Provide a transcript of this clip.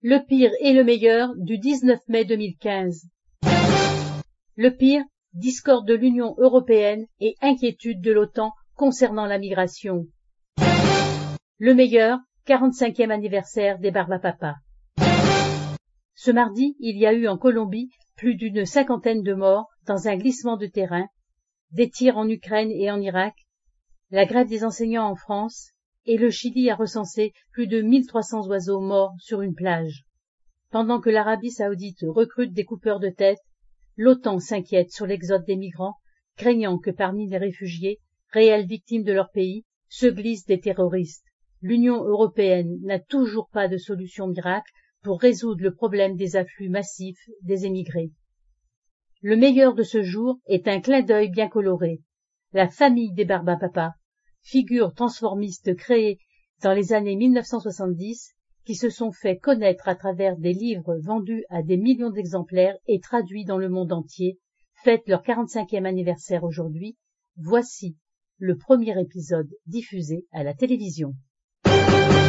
Le pire et le meilleur du 19 mai 2015. Le pire, discorde de l'Union européenne et inquiétude de l'OTAN concernant la migration. Le meilleur, 45e anniversaire des Barbapapas. Ce mardi, il y a eu en Colombie plus d'une 50aine de morts dans un glissement de terrain, des tirs en Ukraine et en Irak, la grève des enseignants en France, et le Chili a recensé plus de 1300 oiseaux morts sur une plage. Pendant que l'Arabie saoudite recrute des coupeurs de tête, l'OTAN s'inquiète sur l'exode des migrants, craignant que parmi les réfugiés, réelles victimes de leur pays, se glissent des terroristes. L'Union européenne n'a toujours pas de solution miracle pour résoudre le problème des afflux massifs des émigrés. Le meilleur de ce jour est un clin d'œil bien coloré. La famille des Barbapapas, figure transformiste créée dans les années 1970, qui se sont fait connaître à travers des livres vendus à des millions d'exemplaires et traduits dans le monde entier, fêtent leur 45e anniversaire aujourd'hui. Voici le premier épisode diffusé à la télévision.